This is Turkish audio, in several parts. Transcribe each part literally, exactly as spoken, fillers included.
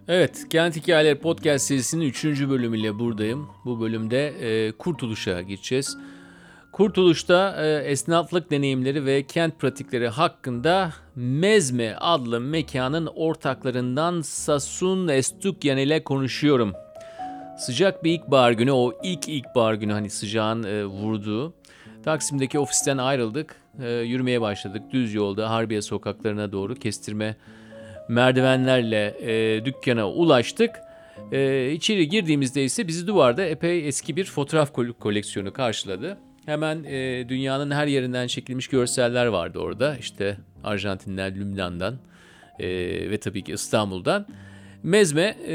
Evet, Kent Hikayeleri Podcast serisinin üçüncü bölümüyle buradayım. Bu bölümde e, Kurtuluş'a gideceğiz. Kurtuluş'ta e, esnaflık deneyimleri ve kent pratikleri hakkında Mezme adlı mekanın ortaklarından Sasun Estukyan ile konuşuyorum. Sıcak bir ilkbahar günü, o ilk ilkbahar günü hani sıcağın e, vurduğu. Taksim'deki ofisten ayrıldık, e, yürümeye başladık düz yolda Harbiye sokaklarına doğru kestirme merdivenlerle e, dükkana ulaştık. E, içeri girdiğimizde ise bizi duvarda epey eski bir fotoğraf koleksiyonu karşıladı. Hemen e, dünyanın her yerinden çekilmiş görseller vardı orada. İşte Arjantin'den, Lübnan'dan e, ve tabii ki İstanbul'dan. Mezme e,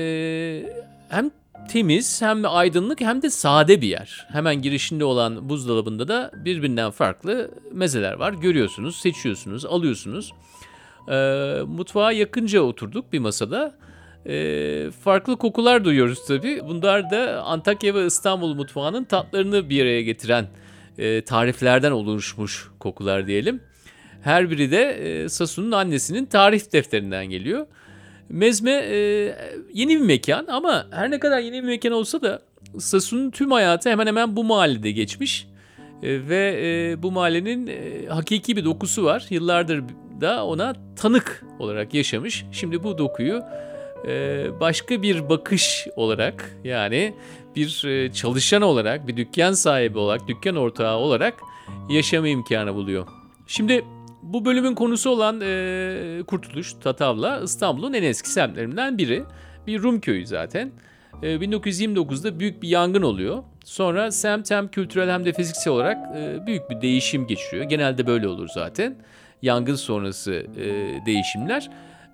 hem temiz hem de aydınlık hem de sade bir yer. Hemen girişinde olan buzdolabında da birbirinden farklı mezeler var. Görüyorsunuz, seçiyorsunuz, alıyorsunuz. E, mutfağa yakınca oturduk bir masada. E, farklı kokular duyuyoruz tabii. Bunlar da Antakya ve İstanbul mutfağının tatlarını bir araya getiren e, tariflerden oluşmuş kokular diyelim. Her biri de e, Sasun'un annesinin tarif defterinden geliyor. Mezme e, yeni bir mekan ama her ne kadar yeni bir mekan olsa da Sasun'un tüm hayatı hemen hemen bu mahallede geçmiş. E, ve e, bu mahallenin e, hakiki bir dokusu var. Yıllardır da ona tanık olarak yaşamış. Şimdi bu dokuyu e, başka bir bakış olarak, yani bir e, çalışan olarak, bir dükkan sahibi olarak, dükkan ortağı olarak yaşama imkanı buluyor. Şimdi bu bölümün konusu olan e, Kurtuluş, Tatavla, İstanbul'un en eski semtlerinden biri. Bir Rum köyü zaten. E, bin dokuz yüz yirmi dokuzda büyük bir yangın oluyor. Sonra semt hem kültürel hem de fiziksel olarak e, büyük bir değişim geçiriyor. Genelde böyle olur zaten. Yangın sonrası e, değişimler.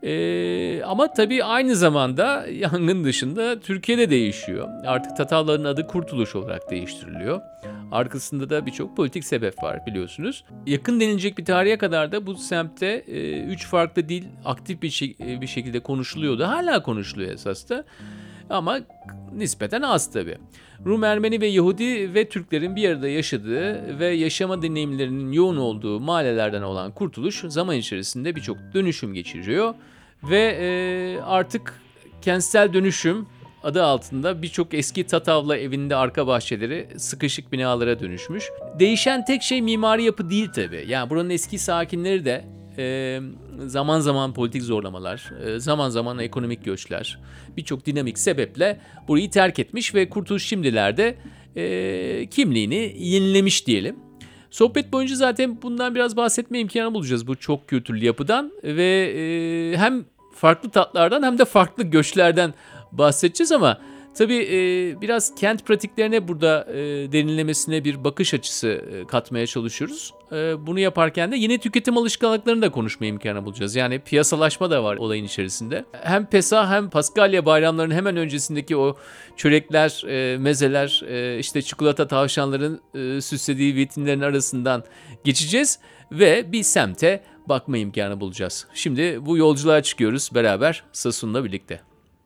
E, ama tabii aynı zamanda yangın dışında Türkiye'de değişiyor. Artık Tatavların adı Kurtuluş olarak değiştiriliyor. Arkasında da birçok politik sebep var biliyorsunuz. Yakın denilecek bir tarihe kadar da bu semtte e, üç farklı dil aktif bir, şey, bir şekilde konuşuluyordu. Hala konuşuluyor esas da. Ama nispeten az tabii. Rum, Ermeni ve Yahudi ve Türklerin bir arada yaşadığı ve yaşama deneyimlerinin yoğun olduğu mahallelerden olan Kurtuluş zaman içerisinde birçok dönüşüm geçiriyor. Ve e, artık kentsel dönüşüm adı altında birçok eski Tatavla evinde arka bahçeleri sıkışık binalara dönüşmüş. Değişen tek şey mimari yapı değil tabii. Yani buranın eski sakinleri de e, zaman zaman politik zorlamalar, e, zaman zaman ekonomik göçler, birçok dinamik sebeple burayı terk etmiş ve Kurtuluş şimdilerde e, kimliğini yenilemiş diyelim. Sohbet boyunca zaten bundan biraz bahsetme imkanı bulacağız, bu çok kültürlü yapıdan ve e, hem farklı tatlardan hem de farklı göçlerden bahsedeceğiz ama tabii e, biraz kent pratiklerine burada e, derinlemesine bir bakış açısı e, katmaya çalışıyoruz. E, bunu yaparken de yeni tüketim alışkanlıklarını da konuşma imkanı bulacağız. Yani piyasalaşma da var olayın içerisinde. Hem Pesah hem Paskalya bayramlarının hemen öncesindeki o çörekler, e, mezeler, e, işte çikolata tavşanların e, süslediği vitrinlerin arasından geçeceğiz ve bir semte bakma imkanı bulacağız. Şimdi bu yolculuğa çıkıyoruz beraber Sasun'la birlikte.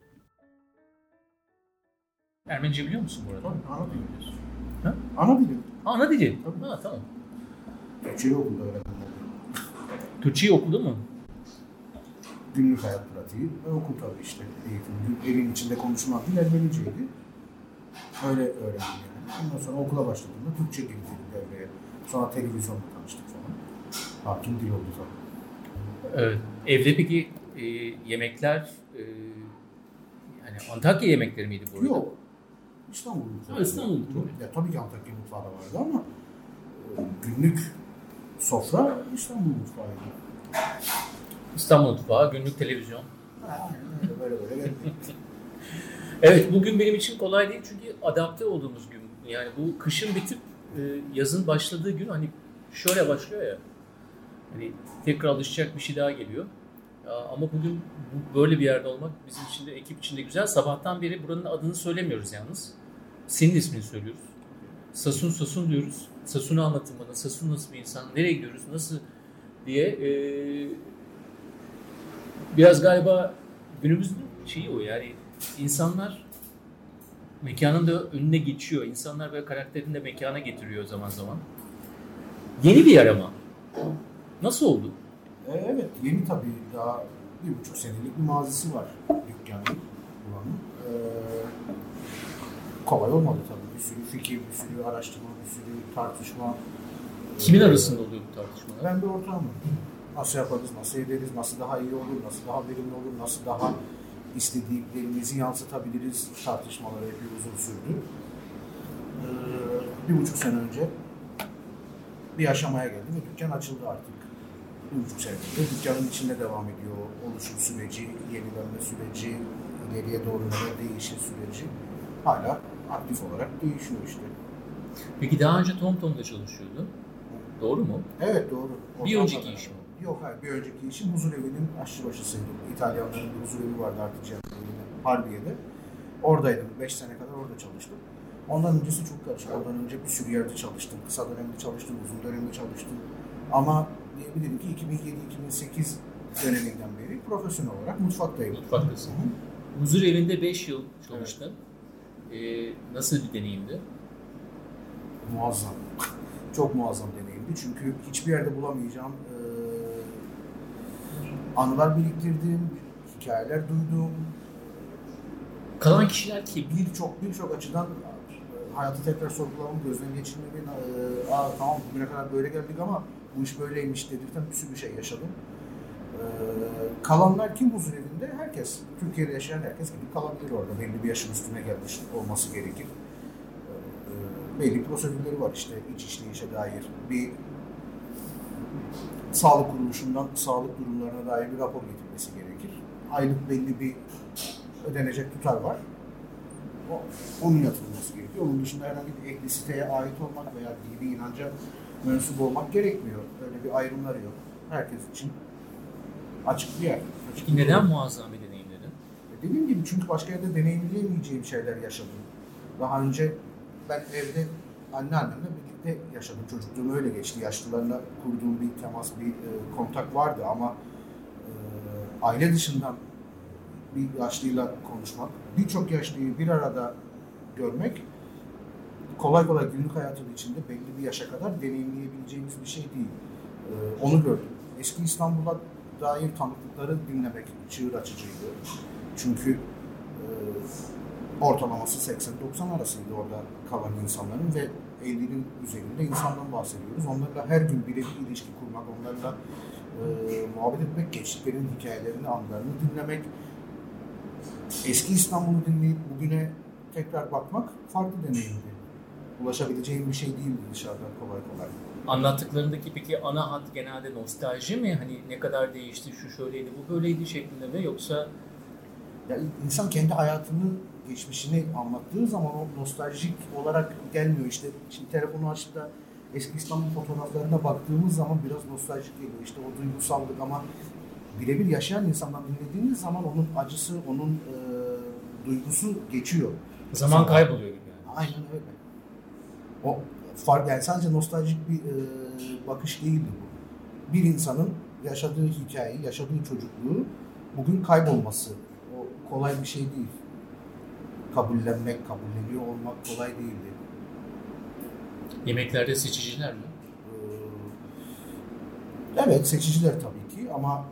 Ermenice biliyor musun bu arada? Tabii, ana dili biliyorsun. Ha? Ana dili. Ana dili? Tabii. Ha, tamam. Türkçeyi okulda öğrendim. Türkçeyi okudu mu? Günlük hayat pratiği ve okul tabii işte. Eğitim, evin içinde konuşulan dil Ermeniceydi. Öyle öğrendim yani. Ondan sonra okula başladığımda Türkçe girdi devreye. Sonra televizyonla tanıştık falan. Hakim dil oldu tabii. Evet. Evde peki e, yemekler e, yani Antakya yemekleri miydi bu arada? Yok. İstanbul mutfağı. Ha, İstanbul mutfağı. Ya, tabii ki Antakya mutfağı da vardı ama e, günlük sofra İstanbul mutfağıydı. İstanbul mutfağı, günlük televizyon. Aynen böyle böyle geldi. Evet, bugün benim için kolay değil çünkü adapte olduğumuz gün. Yani bu kışın bitip e, yazın başladığı gün hani şöyle başlıyor ya. Hani tekrar alışacak bir şey daha geliyor. Ama bugün böyle bir yerde olmak bizim için de, ekip için de güzel. Sabahtan beri buranın adını söylemiyoruz yalnız. Senin ismini söylüyoruz. Sasun Sasun diyoruz. Sasun'u anlatın bana. Sasun nasıl bir insan? Nereye gidiyoruz? Nasıl diye. Ee, biraz galiba günümüzün şeyi o yani. İnsanlar mekanın da önüne geçiyor. İnsanlar böyle karakterini de mekana getiriyor zaman zaman. Yeni bir yer ama. Nasıl oldu? Evet, yeni tabii. Daha bir buçuk senelik bir mazisi var dükkanın. bulanı. Ee, kolay olmadı tabii. Bir sürü fikir, bir sürü araştırma, bir sürü tartışma. Kimin ee, arasında oluyor bu tartışmalar? Ben de ortağım. Nasıl yaparız, nasıl ederiz, nasıl daha iyi olur, nasıl daha verimli olur, nasıl daha istediklerimizi yansıtabiliriz tartışmaları epey uzun sürdü. Ee, bir buçuk sene önce bir aşamaya geldi ve dükkan açıldı artık. Bir buçuk senedir dükkanın içinde devam ediyor. Oluşum süreci, yenilenme süreci, ileriye doğru ne değişim süreci hala aktif olarak değişiyor işte. Peki daha önce TomTom'da çalışıyordu. Doğru mu? Evet doğru. O bir önceki iş mi? Yok hayır, bir önceki işim Huzurevi'nin aşçıbaşısıydı. İtalyanların bir huzurevi vardı artık Cemrevi'nin Harbiye'de. Oradaydım. beş sene kadar orada çalıştım. Ondan öncesi çok karışık. Ondan önce bir sürü yerde çalıştım. Kısa dönemde çalıştım, uzun dönemde çalıştım. Ama diyebilirim ki iki bin yedi iki bin sekiz döneminden beri profesyonel olarak mutfaktayım. Mutfaktasın. Huzurevi'nde beş yıl çalıştın. Evet. Ee, nasıl bir deneyimdi? Muazzam. Çok muazzam deneyimdi. Çünkü hiçbir yerde bulamayacağım e, anılar biriktirdim, hikayeler duydum. Kalan kişiler ki birçok birçok açıdan hayatı tekrar sorgulamam, gözden geçirmemin, e, aa tamam bugüne kadar böyle geldik ama bu iş böyleymiş dedirten bir sürü bir şey yaşadım. E, kalanlar kim huzurevinde? Herkes. Türkiye'de yaşayan herkes gidip kalabilir orada. Belli bir yaşın üstüne gelmiş olması gerekir. E, belli prosedürleri var işte iç işleyişe dair. Bir sağlık kuruluşundan sağlık durumlarına dair bir rapor getirmesi gerekir. Aylık belli bir ödenecek tutar var. O, onun yatırılması gerekiyor. Onun dışında herhangi bir ehli siteye ait olmak veya dini inanca mensup olmak gerekmiyor. Öyle bir ayrımları yok. Herkes için açık bir yer. Açık Peki neden muazzam bir deneyim dedin? Dediğim gibi çünkü başka yerde deneyimleyemeyeceğim şeyler yaşadım. Daha önce ben evde anneannemle birlikte yaşadım. Çocukluğum öyle geçti. Yaşlılarla kurduğum bir temas, bir e, kontak vardı ama e, aile dışından bir yaşlıyla konuşmak, birçok yaşlıyı bir arada görmek kolay kolay günlük hayatın içinde belli bir yaşa kadar deneyimleyebileceğimiz bir şey değil. Ee, onu gördüm. Eski İstanbul'a dair tanıklıkları dinlemek çığır açıcıydı. Çünkü e, ortalaması seksen doksan arasıydı orada kalan insanların ve ellinin üzerinde insandan bahsediyoruz. Onlarla her gün birebir ilişki kurmak, onlarla e, muhabbet etmek, gençliklerin hikayelerini, anılarını dinlemek, eski İstanbul'u dinleyip bugüne tekrar bakmak farklı deneyimdi. Ulaşabileceğim bir şey değildi dışarıdan kolay kolay. Anlattıklarındaki peki ana hat genelde nostalji mi? Hani ne kadar değişti, şu şöyleydi, bu böyleydi şeklinde mi? Yoksa ya insan kendi hayatının geçmişini anlattığı zaman o nostaljik olarak gelmiyor. İşte şimdi telefonu açıp da eski İstanbul fotoğraflarına baktığımız zaman biraz nostaljik geliyor. İşte o duygusallık ama birebir yaşayan insandan dinlediğiniz zaman onun acısı, onun e, duygusu geçiyor. Zaman Sonra, kayboluyor gibi yani. Aynen öyle. O fark yani sadece nostaljik bir e, bakış değildi bu. Bir insanın yaşadığı hikayeyi, yaşadığı çocukluğu bugün kaybolması. O kolay bir şey değil. Kabullenmek, kabulleniyor olmak kolay değildi. Yemeklerde seçiciler mi? Ee, evet, seçiciler tabii ki ama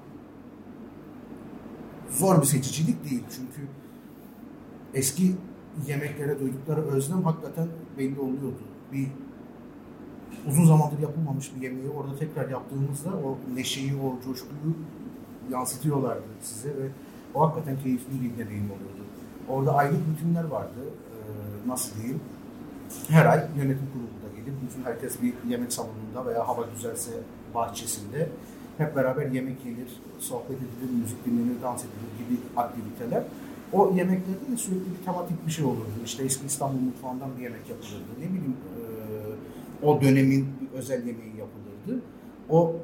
zor bir seçicilik değil. Çünkü eski yemeklere duydukları özlem hakikaten belli oluyordu. Bir uzun zamandır yapılmamış bir yemeği orada tekrar yaptığımızda o neşeyi, o coşkuyu yansıtıyorlardı size ve o hakikaten keyifli bir deneyim oluyordu. Orada aylık rutinler vardı. Ee, nasıl diyeyim? Her ay yönetim kurulunda gelip bütün herkes bir yemek salonunda veya hava güzelse bahçesinde hep beraber yemek yenir, sohbet edilir, müzik dinlenir, dans edilir gibi aktiviteler. O yemeklerde de sürekli bir tematik bir şey olurdu. İşte eski İstanbul mutfağından bir yemek yapılırdı. Ne bileyim e, o dönemin bir özel yemeği yapılırdı. O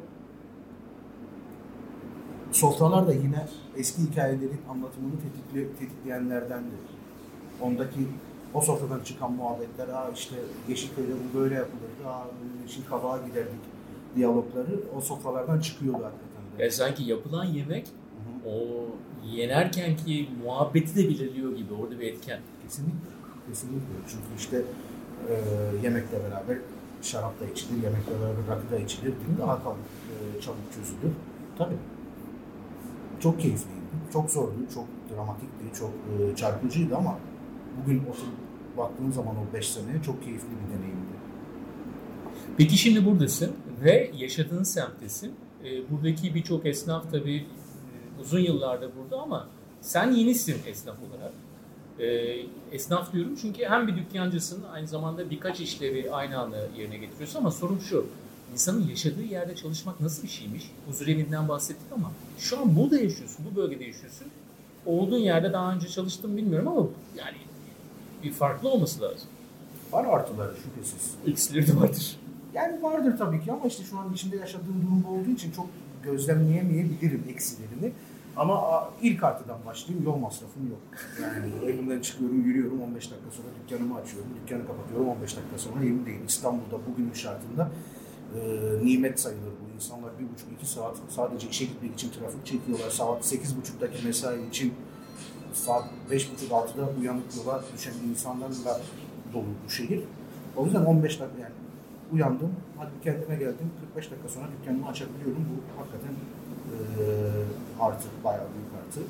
sofralar da yine eski hikayelerin anlatımını tetikle, tetikleyenlerdendi. Ondaki o sofradan çıkan muhabbetler, aa işte Yeşilköy'de bu böyle yapılırdı, aa için kabağa giderdik diyalogları o sofralardan çıkıyordu hakikaten. E sanki yapılan yemek Hı-hı. o yenerken ki muhabbeti de belirliyor gibi orada bir etken. Kesinlikle. Kesinlikle. Çünkü işte e, yemekle beraber şarap da içilir, yemekle beraber rakı da içilir. Daha kalın, e, çabuk çözülür. Tabii. Çok keyifliydi. Çok zordu, çok dramatikti, çok e, çarpıcıydı ama bugün oturup baktığım zaman o beş sene çok keyifli bir deneyimdi. Peki şimdi buradasın ve yaşadığın semttesin. E, buradaki birçok esnaf tabii e, uzun yıllardır burada ama sen yenisin esnaf olarak. E, esnaf diyorum çünkü hem bir dükkancısın, aynı zamanda birkaç işleri aynı anda yerine getiriyorsun ama sorun şu. İnsanın yaşadığı yerde çalışmak nasıl bir şeymiş? Huzurevinden bahsettik ama şu an burada yaşıyorsun, bu bölgede yaşıyorsun. Olduğun yerde daha önce çalıştım bilmiyorum ama yani bir farklı olması lazım. Var artıları şüphesiz. Eksileri de vardır. Yani vardır tabii ki ama işte şu an içinde yaşadığım durum olduğu için çok gözlemleyemeyebilirim eksilerini. Ama ilk artıdan başlayayım, yol masrafım yok. Yani evimden çıkıyorum, yürüyorum, on beş dakika sonra dükkanımı açıyorum, dükkanı kapatıyorum, on beş dakika sonra evimdeyim. İstanbul'da bugünün şartında e, nimet sayılır bu. İnsanlar bir buçuk iki saat sadece işe gitmek için trafik çekiyorlar. Saat sekiz buçuktaki mesai için saat beş buçuk altıda uyanık yola düşen insanlarla dolu bu şehir. O yüzden on beş dakika yani uyandım, hadi kendime geldim, kırk beş dakika sonra dükkanımı açabiliyorum. Bu hakikaten e, artı, bayağı büyük artı.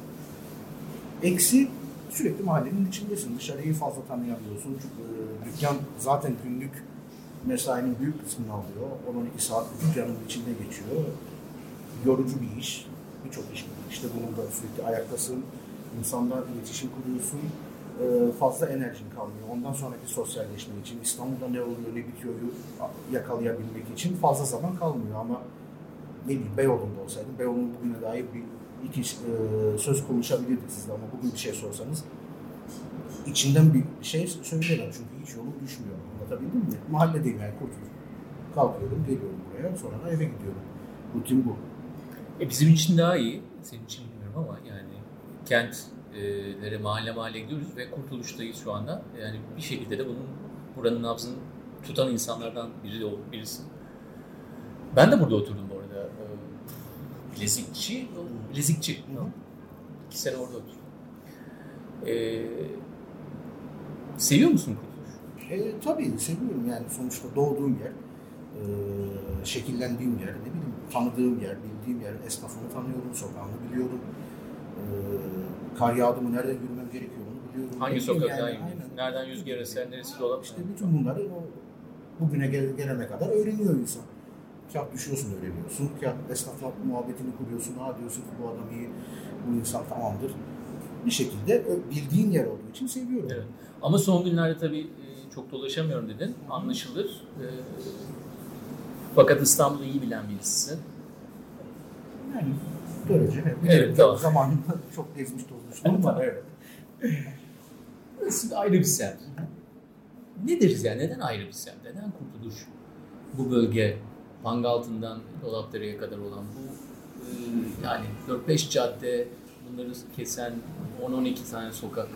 Eksi, sürekli mahallenin içindesin. Dışarıyı fazla tanıyamıyorsun. Çünkü e, dükkan zaten günlük mesainin büyük kısmını alıyor. on on iki saat dükkanın içinde geçiyor. Yorucu bir iş. Birçok iş. İşte bunun da sürekli ayaktasın. İnsanlarla iletişim kuruyorsun. Ee, fazla enerjin kalmıyor. Ondan sonraki sosyalleşme için, İstanbul'da ne oluyor, ne bitiyor yakalayabilmek için fazla zaman kalmıyor ama ne bileyim Beyoğlu'nda olsaydım, Beyoğlu'nun bugüne dair bir iki e, söz konuşabilirdik sizle ama bugün bir şey sorsanız içinden bir şey söyleyemem çünkü hiç yolu düşmüyor. Anlatabildim mi? Mahalledeyim yani kurtuluyorum. Kalkıyorum, geliyorum buraya, sonra da eve gidiyorum. Rutin bu. E bizim için daha iyi. Senin için bilmiyorum ama yani kentlere mahalle mahalle gidiyoruz ve Kurtuluş'tayız şu anda. Yani bir şekilde de bunun buranın nabzını tutan insanlardan biri de birisi. Ben de burada oturdum bu arada. Bilezikçi, Bilezikçi. Hı hı. İki sene orada oturdum. Ee, seviyor musun Kurtuluş? E, tabii seviyorum yani sonuçta doğduğum yer, e, şekillendiğim yer, ne bileyim tanıdığım yer, bildiğim yer, esnafını tanıyorum, sokağını biliyorum. E, kar yağdı mı nereden yürümem gerekiyor onu biliyorum. Hangi sokaktan yani, nereden rüzgar eser, neresi dolap? İşte bütün bunları o, bugüne gel- gelene kadar öğreniyor insan. Kağıt düşüyorsun öğreniyorsun, kağıt esnafla muhabbetini kuruyorsun, ha diyorsun ki bu adam iyi, bu insan tamamdır. Bir şekilde bildiğin yer olduğu için seviyorum. Evet. Ama son günlerde tabii çok dolaşamıyorum dedin, anlaşılır. Fakat İstanbul'u iyi bilen birisisin. Yani görece. Evet, evet tamam. Zamanında çok gezmiş tozmuştum ama evet. Burası ayrı bir semt. Ne deriz yani? Neden ayrı bir semt? Neden Kurtuluş? Bu bölge, Pangaltı'ndan Dolapdere'ye kadar olan bu e, yani dört beş cadde, bunları kesen on on iki tane sokak.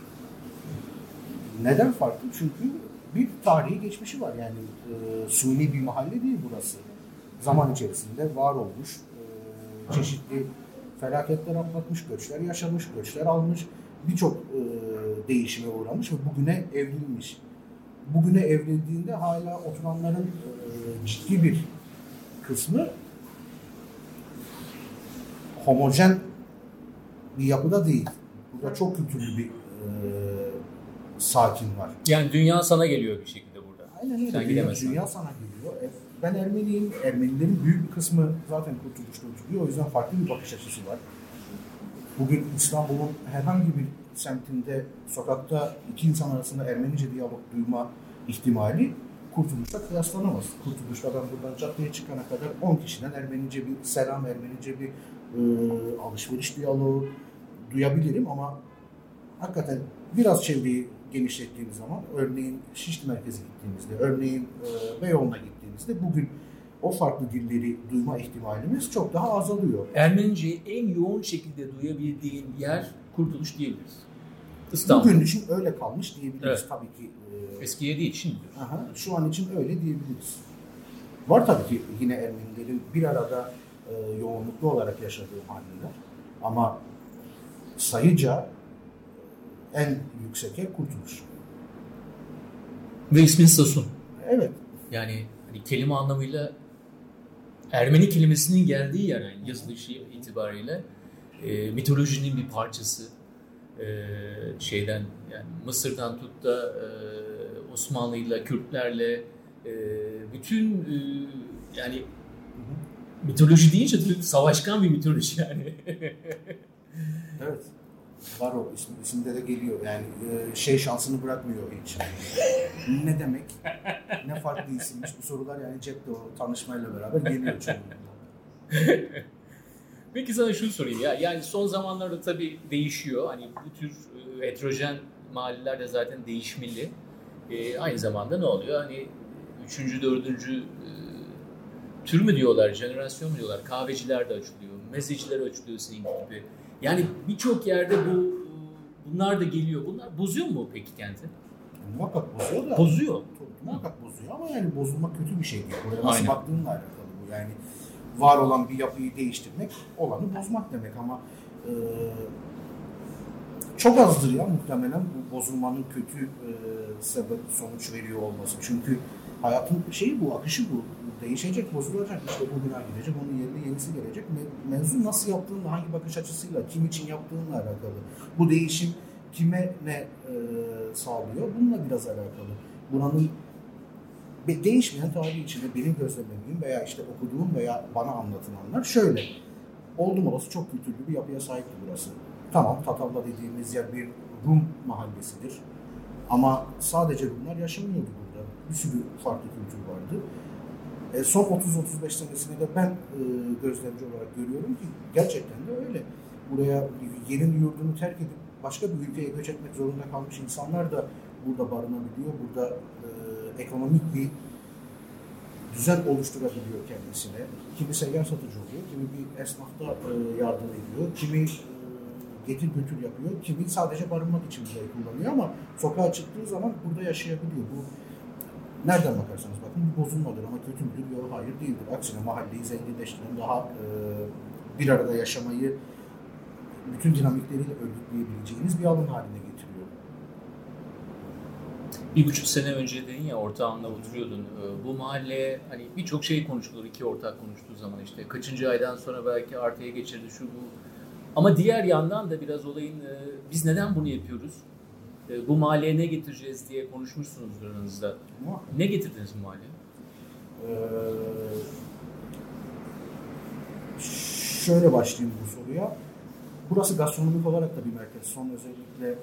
Neden farklı? Çünkü bir tarihi geçmişi var. Yani e, suni bir mahalle değil burası. Zaman içerisinde var olmuş, e, çeşitli felaketler atlatmış, göçler yaşamış, göçler almış, birçok e, değişime uğramış ve bugüne evrilmiş. Bugüne evrildiğinde hala oturanların e, ciddi bir kısmı homojen bir yapıda değil. Burada çok kültürlü bir e, sakin var. Yani dünya sana geliyor bir şekilde burada. Aynen öyle. Sen Dünya, dünya sana geliyor. E, ben Ermeniyim. Ermenilerin büyük bir kısmı zaten Kurtuluş'ta oturuyor. O yüzden farklı bir bakış açısı var. Bugün İstanbul'un herhangi bir semtinde, sokakta iki insan arasında Ermenice diyalog duyma ihtimali Kurtuluş'ta kıyaslanamaz. Kurtuluş'ta ben buradan caddeye çıkana kadar on kişiden Ermenice bir selam, Ermenice bir e, alışveriş diyaloğu duyabilirim ama hakikaten biraz çevreyi genişlettiğimiz zaman, örneğin Şişli merkeze gittiğimizde, örneğin e, Beyoğlu'na gittiğimizde bugün o farklı dilleri duyma ihtimalimiz çok daha azalıyor. Ermeniceyi en yoğun şekilde duyabildiğin yer Kurtuluş diyebiliriz. İstanbul. Bugün için öyle kalmış diyebiliriz evet. tabii ki. E, Eskiye değil şimdi. Aha, şu an için öyle diyebiliriz. Var tabii ki yine Ermenilerin bir arada e, yoğunluklu olarak yaşadığı mahalleler ama sayıca en yüksek yer Kurtuluş. Ve ismin Sasun. Evet. Yani hani kelime anlamıyla Ermeni kelimesinin geldiği yer yani yazılışı itibariyle e, mitolojinin bir parçası. E, şeyden yani Mısır'dan tut da e, Osmanlı'yla, Kürtlerle e, bütün e, yani mitoloji deyince tabii savaşkan bir mitoloji yani. Evet. Var o isim, isimde de geliyor. Yani e, şey şansını bırakmıyor hiç. Ne demek? Ne farklı isimmiş? Bu sorular yani cepte o tanışmayla beraber geliyor çoğunlukla. Peki sana şunu sorayım ya. Yani son zamanlarda tabii değişiyor. Hani bu tür e, heterojen mahalleler de zaten değişmeli. E, aynı zamanda ne oluyor? Hani üçüncü, dördüncü e, tür mü diyorlar, jenerasyon mu diyorlar? Kahveciler de açılıyor, mezeciler açılıyor senin gibi. Yani birçok yerde bu bunlar da geliyor. Bunlar bozuyor mu peki kenti? Muhakkak bozuyor da. Bozuyor. Muhakkak bozuyor ama yani bozulmak kötü bir şey değil. Buraya nasıl Aynen. baktığınla alakalı bu. Yani var olan bir yapıyı değiştirmek olanı bozmak demek ama e, çok azdır ya muhtemelen bu bozulmanın kötü e, sebep sonuç veriyor olması. Çünkü hayatın şeyi bu, akışı bu. Değişecek, bozulacak. İşte bu bina gidecek, onun yerine yenisi gelecek. Me- mevzu nasıl yaptığınla, hangi bakış açısıyla, kim için yaptığınla alakalı. Bu değişim kime ne e, sağlıyor? Bununla biraz alakalı. Buranın değişmeyen tarihi içinde benim gözlemlediğim veya işte okuduğum veya bana anlatılanlar şöyle. Oldum olası çok kültürlü bir yapıya sahipti burası. Tamam, Tatavla dediğimiz yer bir Rum mahallesidir. Ama sadece Rumlar yaşamıyordu burada. Bir sürü farklı kültür vardı. E, son otuz otuz beş senesinde de ben e, gözlemci olarak görüyorum ki gerçekten de öyle. Buraya yerin yurdunu terk edip başka bir ülkeye göç etmek zorunda kalmış insanlar da burada barınabiliyor. Burada e, ekonomik bir düzen oluşturabiliyor kendisine. Kimi seyyar satıcı oluyor, kimi bir esnafta e, yardım ediyor, kimi e, getir götür yapıyor, kimi sadece barınmak için burayı kullanıyor ama sokağa çıktığı zaman burada yaşayabiliyor. Bu nereden bakarsanız bakın bir bozulmadır ama kötü müdür? Yok, hayır değildir. Aksine mahalleyi zenginleştiren, daha e, bir arada yaşamayı bütün dinamikleriyle örgütleyebileceğiniz bir alan haline getiriyor. Bir buçuk sene önce dedin ya ortağınla oturuyordun. Bu mahalleye hani birçok şey konuşulur iki ortak konuştuğu zaman işte kaçıncı aydan sonra belki artıya geçirdi şu bu. Ama diğer yandan da biraz olayın biz neden bunu yapıyoruz? Bu mahalleye ne getireceğiz diye konuşmuşsunuzdur aranızda. Ne getirdiniz bu mahalleye? Ee, şöyle başlayayım bu soruya. Burası gastronomik olarak da bir merkez. Son özellikle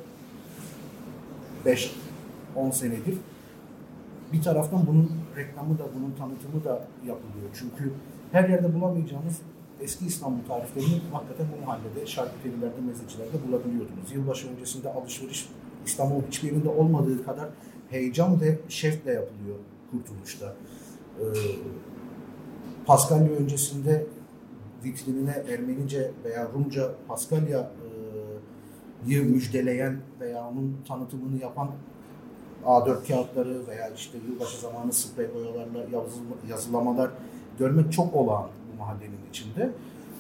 beş on senedir. Bir taraftan bunun reklamı da, bunun tanıtımı da yapılıyor. Çünkü her yerde bulamayacağınız eski İstanbul tariflerini hakikaten bu mahallede, şarküterilerde, mezecilerde bulabiliyordunuz. Yılbaşı öncesinde alışveriş İstanbul'un hiçbir yerinde olmadığı kadar heyecan ve şevkle yapılıyor Kurtuluş'ta. Ee, Paskalya öncesinde vitrinine Ermenice veya Rumca Paskalya'yı müjdeleyen veya onun tanıtımını yapan A dört kağıtları veya işte yılbaşı zamanı sprey boyalarla yazılamalar görmek çok olağan bu mahallenin içinde.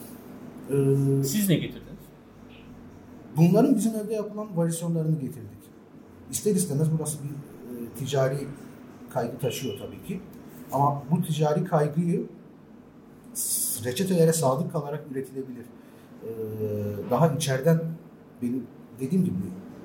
Ee, Siz ne getirdiniz? Bunların bizim evde yapılan varyasyonlarını getirdik. İster istemez burası bir e, ticari kaygı taşıyor tabii ki. Ama bu ticari kaygıyı reçetelere sadık kalarak üretilebilir. Ee, daha içeriden benim dediğim gibi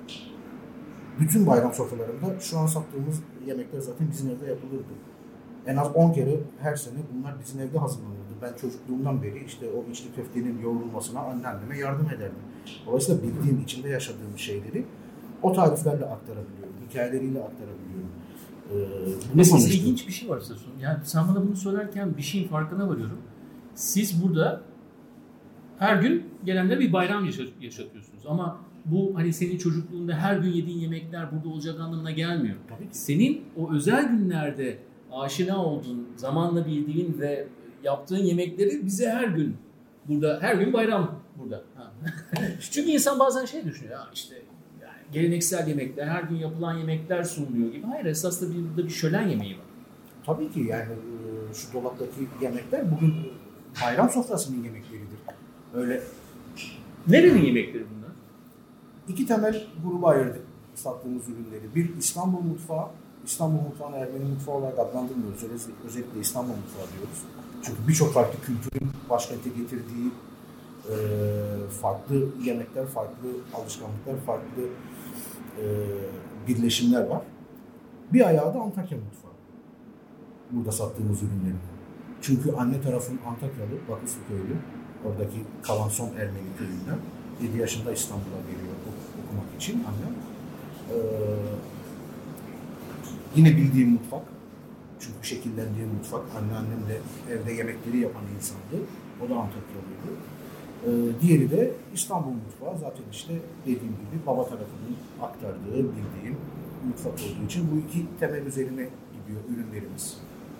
bütün bayram sofralarında şu an sattığımız yemekler zaten bizim evde yapılırdı. En az on kere her sene bunlar bizim evde hazırlanırdı. Ben çocukluğumdan beri işte o içli köftenin yoğrulmasına anneanneme yardım ederdim. Dolayısıyla bildiğim, içinde yaşadığım şeyleri o tariflerle aktarabiliyorum, hikayeleriyle aktarabiliyorum. Ee, Mesela ilginç bir şey var Sasun. Yani sen bana bunu söylerken bir şeyin farkına varıyorum. Siz burada her gün gelenlere bir bayram yaşatıyorsunuz. Ama bu hani senin çocukluğunda her gün yediğin yemekler burada olacak anlamına gelmiyor. Tabii ki. Senin o özel günlerde aşina olduğun, zamanla bildiğin ve yaptığın yemekleri bize her gün burada, her gün bayram burada. Ha. Çünkü insan bazen şey düşünüyor, ya işte yani geleneksel yemekler, her gün yapılan yemekler sunuluyor gibi. Hayır, esas da bir, burada bir şölen yemeği var. Tabii ki yani şu dolaptaki yemekler bugün bayram sofrasının yemekleridir. Öyle. Nerenin yemekleri bunlar? İki temel gruba ayırdık sattığımız ürünleri. Bir İstanbul mutfağı, İstanbul mutfağını Ermeni mutfağı olarak adlandırmıyoruz. Özellikle İstanbul mutfağı diyoruz. Çünkü birçok farklı kültürün başkente getirdiği e, farklı yemekler, farklı alışkanlıklar, farklı e, birleşimler var. Bir ayağı da Antakya mutfağı. Burada sattığımız ürünlerin. Çünkü anne tarafım Antakyalı, Vakıflı köylü. Oradaki kalan son Ermeni köyünden. yedi yaşında İstanbul'a geliyor okumak için annem. Ee, yine bildiğim mutfak. Çünkü şekillendiği mutfak. Anneannem de evde yemekleri yapan insandı. O da Antakyalıydı. Ee, diğeri de İstanbul mutfağı. Zaten işte dediğim gibi baba tarafının aktardığı, bildiğim mutfak olduğu için bu iki temel üzerine gidiyor ürünlerimiz.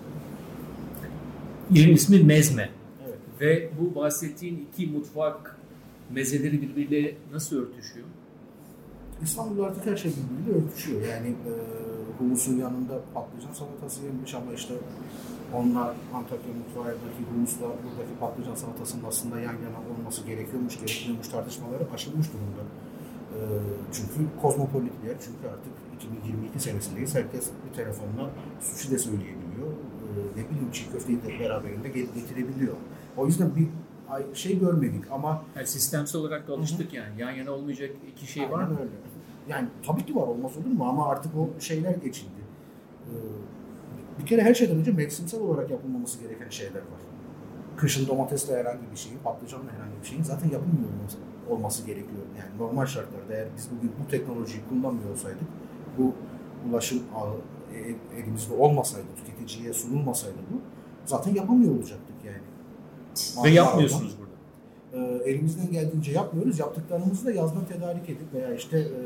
Yerin ismi mezme. Evet. Ve bu bahsettiğin iki mutfak mezeleri birbiriyle nasıl örtüşüyor? İstanbul'da artık her şey birbiriyle örtüşüyor. Yani e, humusun yanında patlıcan salatası yenmiş ama işte onunla Antakya mutfağındaki humusla buradaki patlıcan salatasının aslında yan yana olması gerekiyormuş, gerekmiyormuş tartışmaları aşılmış durumda. E, çünkü kozmopolit bir yer. Çünkü artık iki bin yirmi iki senesindeyiz. Herkes bir telefonla sushi de söyleyebiliyor. E, ne bileyim çiğ köfteyi de beraberinde getirebiliyor. O yüzden bir şey görmedik ama yani sistemsel olarak da alıştık. Hı-hı. Yani yan yana olmayacak iki şey var mı? Öyle. Yani tabii ki var, olmaz olur mu, ama artık o şeyler geçildi. Ee, bir kere her şeyden önce mevsimsel olarak yapılmaması gereken şeyler var. Kışın domatesle herhangi bir şeyin, patlıcanla herhangi bir şeyin zaten yapılmıyor olması, olması gerekiyor. Yani normal şartlarda eğer biz bugün bu teknolojiyi kullanmıyor olsaydık, bu ulaşım ağı elimizde olmasaydı, tüketiciye sunulmasaydı bu, zaten yapamıyor olacaktık yani. Ve yapmıyorsunuz burada. E, elimizden geldiğince yapmıyoruz. Yaptıklarımızı da yazdan tedarik edip veya işte e,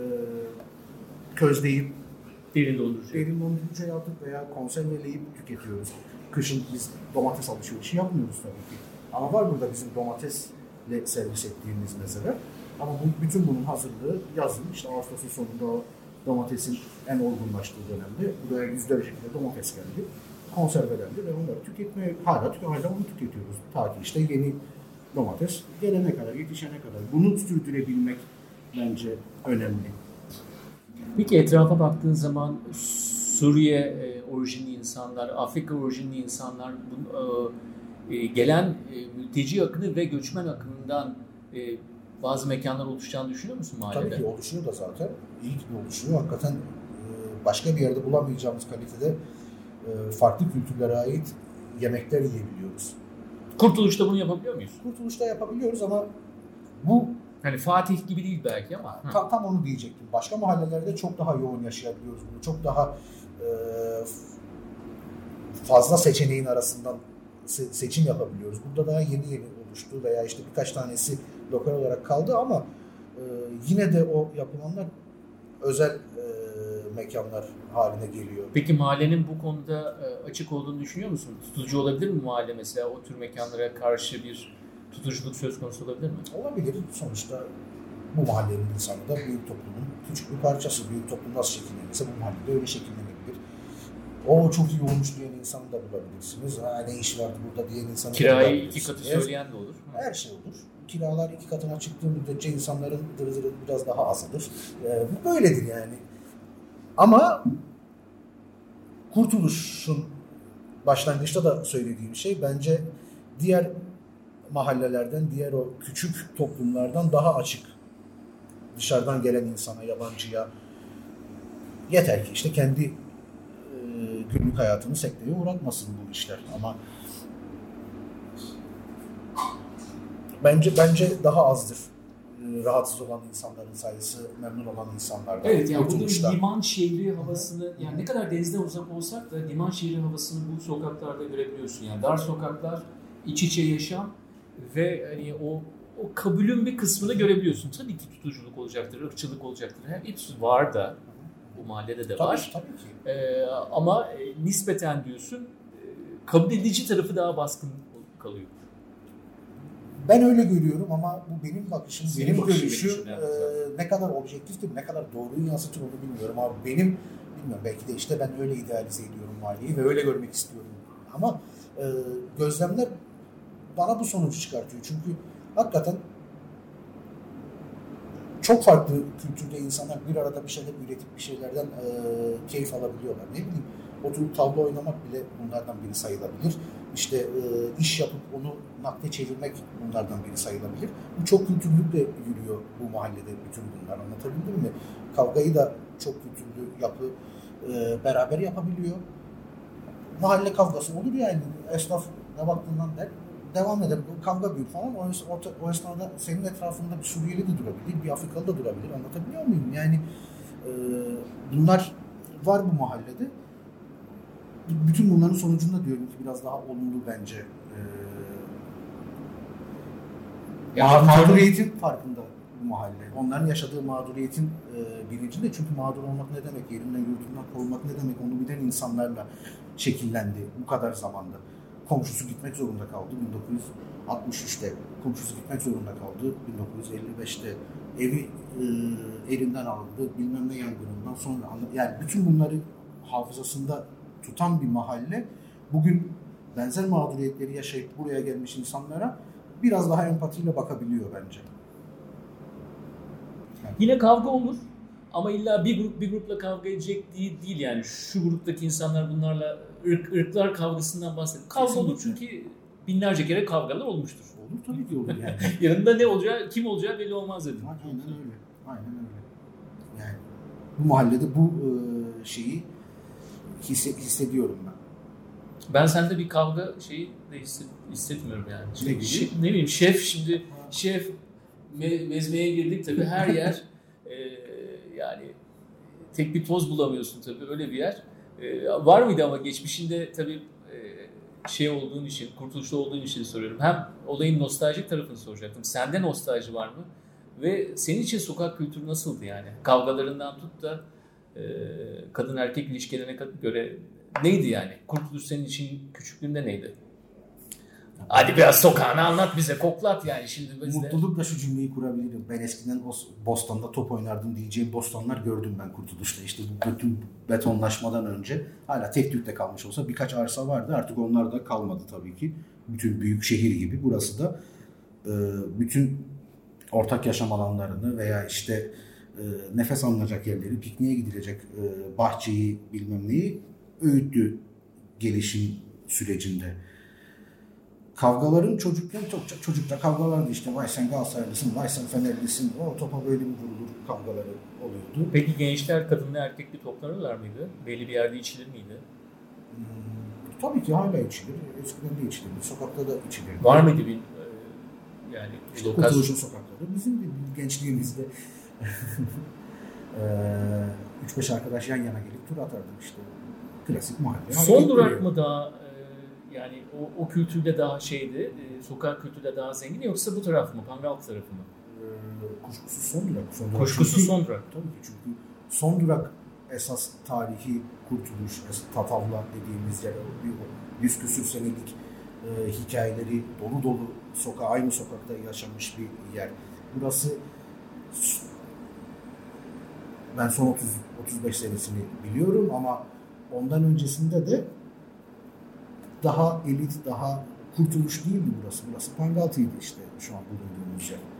közleyip derin dondurucu. Derin dondurucuya yaptık veya konserveleyip tüketiyoruz. Kışın biz domates alışverişi yapmıyoruz tabii ki. Ama var burada bizim domatesle servis ettiğimiz mezeler. Ama bu, bütün bunun hazırlığı yazın, işte Ağustos'un sonunda o domatesin en olgunlaştığı dönemde buraya yüzlerce kilo domates geldi. Konservelendi ve onları tüketmeye, hala, hala onu tüketiyoruz. Ta ki işte yeni domates gelene kadar, yetişene kadar. Bunu sürdürebilmek bence önemli. Peki etrafa baktığın zaman Suriye e, orijinli insanlar, Afrika orijinli insanlar, bu, e, gelen e, mülteci akını ve göçmen akınından e, bazı mekanlar oluşacağını düşünüyor musun mahallede? Tabii ki oluşuyor da zaten. İyi ki oluşuyor. Hakikaten e, başka bir yerde bulamayacağımız kalitede e, farklı kültürlere ait yemekler yiyebiliyoruz. Kurtuluş'ta bunu yapabiliyor muyuz? Kurtuluş'ta yapabiliyoruz ama bu hani Fatih gibi değil belki ama. Tam, tam onu diyecektim. Başka mahallelerde çok daha yoğun yaşayabiliyoruz bunu. Çok daha e, fazla seçeneğin arasından se- seçim yapabiliyoruz. Burada daha yeni yeni oluştu veya işte birkaç tanesi lokal olarak kaldı ama e, yine de o yapılanlar özel e, mekanlar haline geliyor. Peki mahallenin bu konuda e, açık olduğunu düşünüyor musun? Tutucu olabilir mi mahalle mesela? O tür mekanlara karşı bir tutuculuk söz konusu olabilir mi? Olabilir. Sonuçta bu mahallenin insanı da büyük toplumun küçük bir parçası. Büyük toplum nasıl şekillenirse bu mahallede öyle şekillenebilir. O çok iyi olmuş diyen insanı da bulabilirsiniz. Ha, ne iş vardı burada diyen insanı da bulabilirsiniz. Kirayı iki katı söyleyen de olur. Her şey olur. Kiralar iki katına çıktığı müddetçe insanların dırı biraz daha azalır. Ee, bu böyledir yani. Ama Kurtuluş'un başlangıçta da söylediğim şey bence diğer mahallelerden, diğer o küçük toplumlardan daha açık. Dışarıdan gelen insana, yabancıya yeter ki işte kendi e, günlük hayatını sekteye uğratmasın bu işler. Ama bence bence daha azdır. E, rahatsız olan insanların sayısı, memnun olan insanlardan. Evet, yani burada liman şehri havasını, yani ne kadar denizden uzak olsak da liman şehri havasını bu sokaklarda görebiliyorsun. Yani dar sokaklar, iç içe yaşam ve hani o o kabulün bir kısmını görebiliyorsun. Tabii ki tutuculuk olacaktır, ırkçılık olacaktır. Hepsi var da bu mahallede de tabii, var. Tabii ki. Ee, ama e, nispeten diyorsun e, kabul edici tarafı daha baskın kalıyor. Ben öyle görüyorum ama bu benim bakışım, Senin benim bakışın, görüşüm benim e, ne kadar objektiftir, ne kadar doğruyu yansıtır onu bilmiyorum ama benim, bilmiyorum belki de işte ben öyle idealize ediyorum mahalleyi ve öyle görmek istiyorum. Ama e, gözlemler bana bu sonucu çıkartıyor çünkü hakikaten çok farklı kültürde insanlar bir arada bir şeyler üretip bir şeylerden e, keyif alabiliyorlar. Ne bileyim Oturup tavla oynamak bile bunlardan biri sayılabilir. İşte e, iş yapıp onu nakde çevirmek bunlardan biri sayılabilir. Bu çok kültürlükle yürüyor bu mahallede bütün bunlar. Anlatabildim mi? Kavgayı da çok kültürlü yapı e, beraber yapabiliyor. Mahalle kavgası olur yani. Esnaf ne baktığından der, devam eder. Kavga büyük falan. O, o, o esnada senin etrafında bir Suriyeli de durabilir, bir Afrikalı da durabilir. Anlatabiliyor muyum? Yani e, bunlar var bu mahallede. Bütün bunların sonucunda diyorum ki biraz daha olumlu bence. Ee, Yani mağduriyetin farkında bu mahalle. Onların yaşadığı mağduriyetin e, bilincinde. Çünkü mağdur olmak ne demek, yerinden yurtundan kovulmak ne demek onu bilen insanlarla şekillendi bu kadar zamanda. Komşusu gitmek zorunda kaldı bin dokuz yüz altmış üçte. Komşusu gitmek zorunda kaldı bin dokuz yüz elli beşte. Evi e, elinden alındı bilmem ne yangınından sonra. Yani bütün bunları hafızasında tutan bir mahalle bugün benzer mağduriyetleri yaşayıp buraya gelmiş insanlara biraz daha empatiyle bakabiliyor bence. Yani. Yine kavga olur ama illa bir grup bir grupla kavga edecek değil, değil yani şu gruptaki insanlar bunlarla ırk, ırklar kavgasından bahsediyor. Kavga kesinlikle olur çünkü binlerce kere kavgalar olmuştur. Olur tabii ki olur yani. Yanında ne olacağı, kim olacağı belli olmaz dedim. Aynen öyle. Aynen öyle. Yani bu mahallede bu e, şeyi hissediyorum ben. Ben sende bir kavga şeyi de hissetmiyorum yani. Ne gibi? Şef, ne bileyim şef şimdi şef me- mezmeye girdik tabii her yer e, yani tek bir toz bulamıyorsun tabii öyle bir yer. E, var mıydı ama geçmişinde tabii e, şey olduğun için, Kurtuluş'ta olduğun için soruyorum. Hem olayın nostaljik tarafını soracaktım. Sende nostalji var mı? Ve senin için sokak kültürü nasıldı yani? Kavgalarından tut da e, kadın erkek ilişkilerine göre neydi yani? Kurtuluş senin için küçüklüğünde neydi? Hadi biraz sokağını anlat bize, koklat yani şimdi. Bizde... Mutlulukla şu cümleyi kurabilirim. Ben eskiden o Bostan'da top oynardım diyeceğim Bostanlar gördüm ben Kurtuluş'ta. İşte bu bütün betonlaşmadan önce hala tek tükte kalmış olsa birkaç arsa vardı. Artık onlar da kalmadı tabii ki. Bütün büyük şehir gibi. Burası da e, bütün ortak yaşam alanlarını veya işte e, nefes alınacak yerleri, pikniğe gidilecek e, bahçeyi bilmem neyi öğüttü gelişim sürecinde. Kavgaların çocukken çok çocukta kavgalardı işte. Vay sen Galatasaraylısın, vay sen Fenerlisin. O topa böyle mi vurulur kavgaları oluyordu. Peki gençler kadınla erkekli toplanırlar mıydı? Belli bir yerde içilir miydi? Hmm, tabii ki hala içilir. Eskiden de içilirdi. Sokakta da içilirdi. Var mıydı bir yani işte Kurtuluş'un sokakları. Bizim de gençliğimizde üç beş arkadaş yan yana gelip tur atardık işte. Klasik mahalle. Son durak mı daha yani o, o kültürde daha şeydi, e, sokak kültürde daha zengin yoksa bu taraf mı, Pangaltı tarafı mı? Ee, kuşkusuz son durak. Son durak. Kuşkusuz çünkü, son durak. Tabii ki çünkü son durak esas tarihi Kurtuluş, Tatavla dediğimiz yer, yüz küsür senelik e, hikayeleri dolu dolu sokağa, aynı sokakta yaşanmış bir yer. Burası ben son otuz otuz beş senesini biliyorum ama ondan öncesinde de daha elit, daha Kurtuluş değildi burası. Burası Pangaltı'ydı işte şu an bulunduğumuz yer.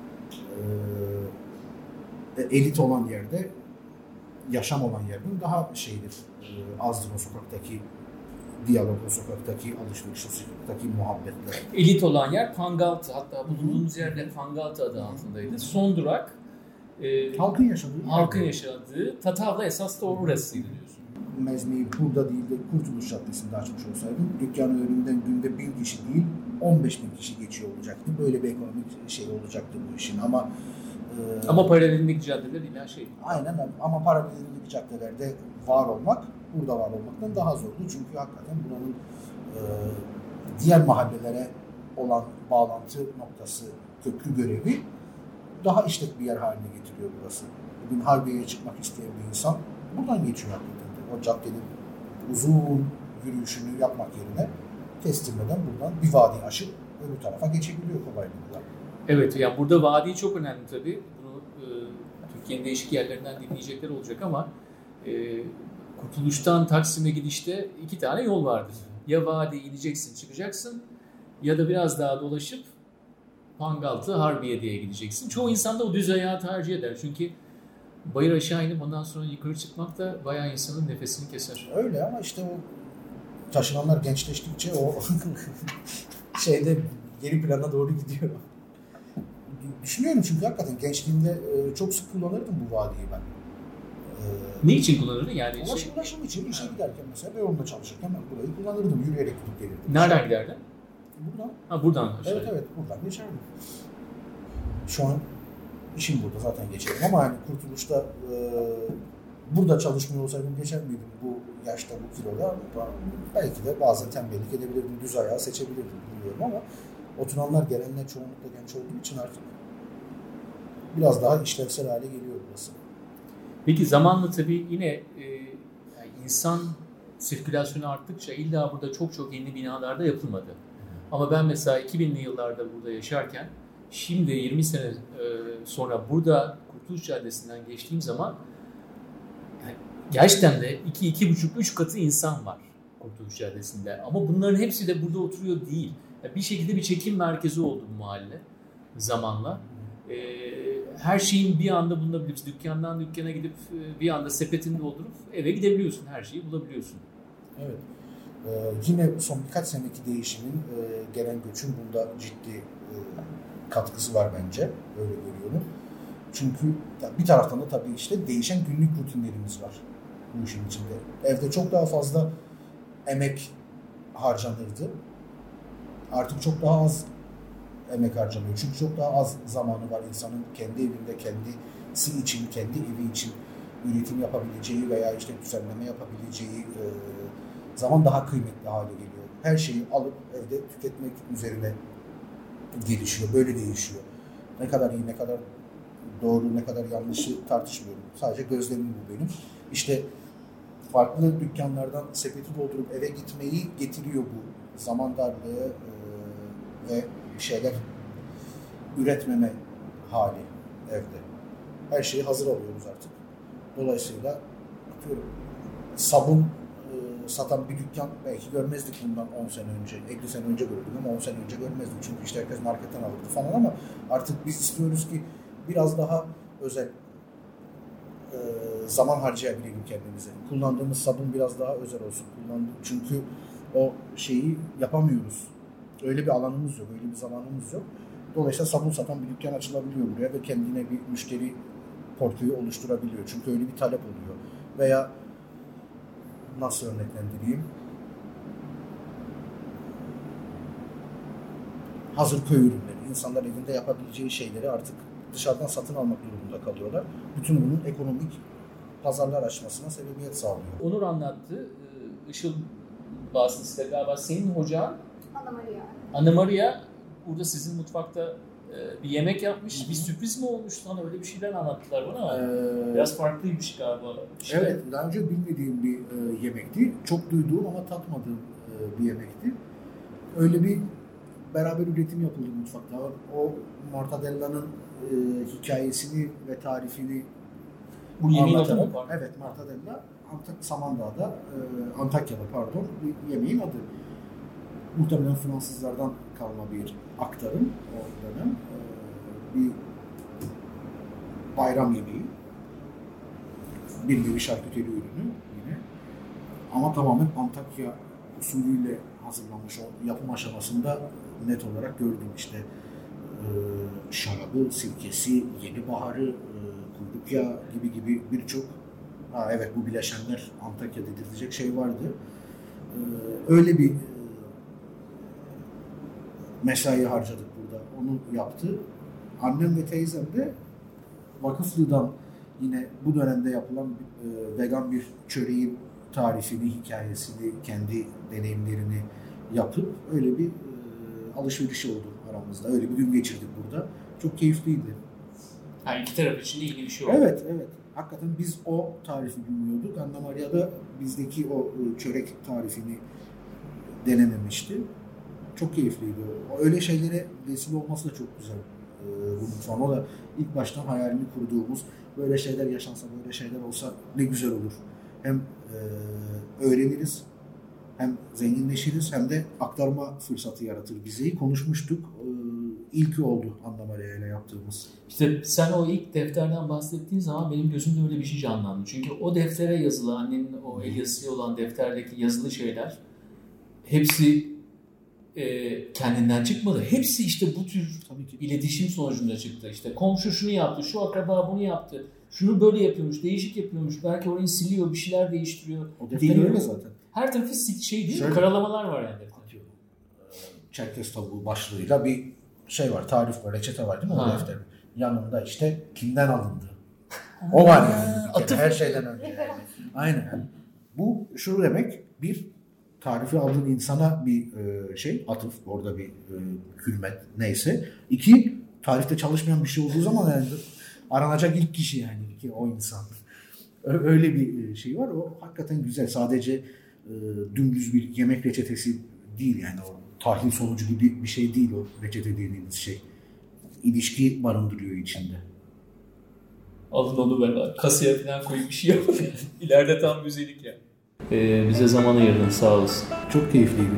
Ee, elit olan yerde, yaşam olan yerden daha şeydir, e, azdır o sokaktaki diyalog, o sokaktaki alışveriş, o sokaktaki muhabbetler. Elit olan yer Pangaltı. Hatta bulunduğumuz yerde Pangaltı adı altındaydı. Son durak e, halkın yaşadığı. Halkın yaşadığı. Tatavla esas da orasıydı diyorsun. Mezmeyi burada değil de Kurtuluş Caddesi'nde açmış olsaydım dükkanın önünden günde bin kişi değil on beş bin kişi geçiyor olacaktı. Böyle bir ekonomik şey olacaktı bu işin ama e, ama paralelindeki caddeler illa şey. Aynen ama paralelindeki caddelerde var olmak burada var olmaktan daha zordu. Çünkü hakikaten buranın e, diğer mahallelere olan bağlantı noktası, köprü görevi daha işlek bir yer haline getiriyor burası. Bugün Harbiye'ye çıkmak isteyen bir insan buradan geçiyor hakikaten. O caddenin uzun yürüyüşünü yapmak yerine kestirmeden buradan bir vadi aşıp öbür tarafa geçebiliyor kolaylıkla. Evet, yani burada vadi çok önemli tabii. Bunu e, Türkiye'nin değişik yerlerinden dinleyecekler olacak ama e, Kurtuluş'tan Taksim'e gidişte iki tane yol vardır. Ya vadiye gideceksin, çıkacaksın ya da biraz daha dolaşıp Pangaltı, Harbiye diye gideceksin. Çoğu insan da o düz ayağı tercih eder. Çünkü bayır aşağı inip ondan sonra yukarı çıkmak da bayağı insanın nefesini keser. Öyle ama işte o taşınanlar gençleştikçe o şeyde geri plana doğru gidiyor. Düşünüyorum çünkü hakikaten gençliğimde çok sık kullanırdım bu vadiyi ben. Ne için kullanırdın? Yani ulaşım, şey, ulaşım için işe giderken mesela Beyoğlu'nda çalışırken ben burayı kullanırdım. Yürüyerek gidip gelirdim. Nereden giderdin? Buradan. Ha buradan. Evet evet buradan geçerdim. Şu an işim burada zaten geçerim ama hani Kurtuluş'ta e, burada çalışmıyor olsaydım geçer miydim bu yaşta bu kiloda? Belki de bazen tembellik edebilirdim, düz ayağı seçebilirdim bilmiyorum ama oturanlar gelenler çoğunlukla genç olduğu için artık biraz daha işlevsel hale geliyor burası. Peki zamanla tabii yine e, yani insan sirkülasyonu arttıkça illa burada çok çok yeni binalarda yapılmadı. Hı. Ama ben mesela iki binli yıllarda burada yaşarken şimdi yirmi sene e, sonra burada Kurtuluş Caddesi'nden geçtiğim zaman yani gerçekten de iki iki buçuk üç katı insan var Kurtuluş Caddesi'nde. Ama bunların hepsi de burada oturuyor değil. Yani bir şekilde bir çekim merkezi oldu bu mahalle zamanla. E, her şeyin bir anda bulunabilir. Dükkandan dükkana gidip bir anda sepetini doldurup eve gidebiliyorsun. Her şeyi bulabiliyorsun. Evet. Ee, yine son birkaç seneki değişimin e, gelen göçün bunda ciddi e, katkısı var bence. Öyle görüyorum. Çünkü bir taraftan da tabii işte değişen günlük rutinlerimiz var bu işin içinde. Evde çok daha fazla emek harcanırdı. Artık çok daha az emek harcanıyor. Çünkü çok daha az zamanı var insanın kendi evinde, kendisi için, kendi evi için üretim yapabileceği veya işte düzenleme yapabileceği e, zaman daha kıymetli hale geliyor. Her şeyi alıp evde tüketmek üzerine gelişiyor. Böyle değişiyor. Ne kadar iyi, ne kadar doğru, ne kadar yanlışı tartışmıyorum. Sadece gözlemim bu benim. İşte farklı dükkanlardan sepeti doldurup eve gitmeyi getiriyor bu zaman darlığı e, ve bir şeyler üretmeme hali evde. Her şeyi hazır alıyoruz artık. Dolayısıyla atıyorum sabun e, satan bir dükkan belki görmezdik bundan on sene önce, elli sene önce gördük ama on sene önce görmezdik. Çünkü işte herkes marketten alırdı falan ama artık biz istiyoruz ki biraz daha özel e, zaman harcayabilelim kendimize. Kullandığımız sabun biraz daha özel olsun. Kullandığı, çünkü o şeyi yapamıyoruz. Öyle bir alanımız yok, öyle bir zamanımız yok. Dolayısıyla sabun satan bir dükkan açılabiliyor buraya ve kendine bir müşteri portföyü oluşturabiliyor. Çünkü öyle bir talep oluyor. Veya nasıl örneklendireyim? Hazır köy ürünleri. İnsanlar evinde yapabileceği şeyleri artık dışarıdan satın almak durumunda kalıyorlar. Bütün bunun ekonomik pazarlar açmasına sebebiyet sağlıyor. Onur anlattı. Işıl bahsinde galiba senin hocan Ana Maria. Ana Maria burada sizin mutfakta bir yemek yapmış. Hı-hı. Bir sürpriz mi olmuş sana? Öyle bir şeyler anlattılar bana ama ee, biraz farklıymış galiba. İşte. Evet, daha önce bilmediğim bir e, yemekti. Çok duyduğum ama tatmadığım e, bir yemekti. Öyle bir beraber üretim yapıldı mutfakta. O mortadella'nın e, hikayesini ve tarifini bu yemeğin adı mı? Evet, mortadella Antak Samandağ'da, e, Antakya'da pardon, bir yemeğin adı. Muhtemelen Fransızlardan kalma bir aktarım o dönem. E, bir bayram yemeği. Bir nevi şarküteri ürünü yine. Ama tamamen Antakya usulüyle hazırlanmış o yapım aşamasında net olarak gördüm işte e, şarabı, sirkesi, yeni baharı, e, kuyruk yağı gibi gibi birçok ha evet bu bileşenler Antakya'da dedirtecek şey vardı. E, öyle bir e, mesai harcadık burada. Onu yaptı. Annem ve teyzem de Vakıflı'dan yine bu dönemde yapılan e, vegan bir çöreğin tarifini, hikayesini, kendi deneyimlerini yapıp öyle bir e, alışveriş oldu aramızda. Öyle bir gün geçirdik burada. Çok keyifliydi. Yani iki taraf için de iyi bir şey oldu. Evet, evet. Hakikaten biz o tarifi bilmiyorduk. Anna Maria da bizdeki o e, çörek tarifini denememişti. Çok keyifliydi. O. Öyle şeylere vesile olması da çok güzel. E, bu mutfağın. O da ilk baştan hayalini kurduğumuz böyle şeyler yaşansa, böyle şeyler olsa ne güzel olur. Hem e, öğreniriz, hem zenginleşiriz, hem de aktarma fırsatı yaratır bizi. Konuşmuştuk. E, ilki oldu Anna Maria ile yaptığımız. İşte sen o ilk defterden bahsettiğin zaman benim gözümde öyle bir şey canlandı. Çünkü o deftere yazılı, annenin o el yazısı olan defterdeki yazılı şeyler hepsi e, kendinden çıkmadı. Hepsi işte bu tür tabii ki iletişim sonucunda çıktı. İşte komşu şunu yaptı, şu akraba bunu yaptı, şunu böyle yapıyormuş, değişik yapıyormuş, belki orayı siliyor, bir şeyler değiştiriyor. O defter öyle zaten. Her tarafı şey değil mi? Şöyle, karalamalar var yani defter. Çerkez tavuğu başlığıyla bir şey var, tarif var, reçete var değil mi o defterin? Yanında işte kimden alındı. O var yani. Atıf. Her şeyden önce yani. Aynen. Yani. Bu şu demek, bir tarifi aldığın insana bir e, şey, atıf, orada bir e, hürmet neyse. İki, tarifte çalışmayan bir şey olduğu zaman yani aranacak ilk kişi yani ki o insan. Öyle bir şey var. O hakikaten güzel. Sadece e, dümdüz bir yemek reçetesi değil yani o tahlil sonucu gibi bir şey değil o reçete dediğimiz şey. İlişki barındırıyor içinde. Alın onu ben kasaya falan koyup bir şey yapın. İleride tam müzelik yani. Ee, bize zaman ayırdın, sağ olasın. Çok keyifliydi.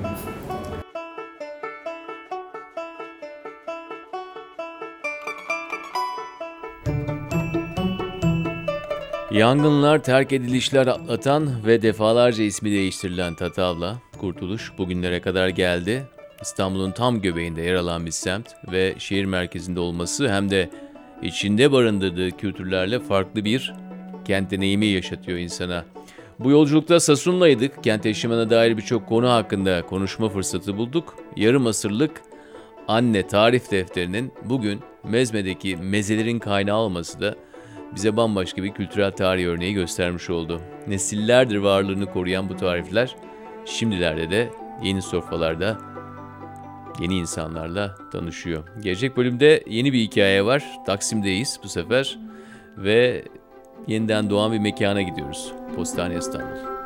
Yangınlar, terk edilişler atlatan ve defalarca ismi değiştirilen Tatavla, Kurtuluş bugünlere kadar geldi. İstanbul'un tam göbeğinde yer alan bir semt ve şehir merkezinde olması hem de içinde barındırdığı kültürlerle farklı bir kent deneyimi yaşatıyor insana. Bu yolculukta Sasun'laydık. Kent yaşamına dair birçok konu hakkında konuşma fırsatı bulduk. Yarım asırlık anne tarif defterinin bugün Mezme'deki mezelerin kaynağı olması da bize bambaşka bir kültürel tarih örneği göstermiş oldu. Nesillerdir varlığını koruyan bu tarifler şimdilerde de yeni sofralarda yeni insanlarla tanışıyor. Gelecek bölümde yeni bir hikaye var. Taksim'deyiz bu sefer ve yeniden doğan bir mekana gidiyoruz. Postane İstanbul.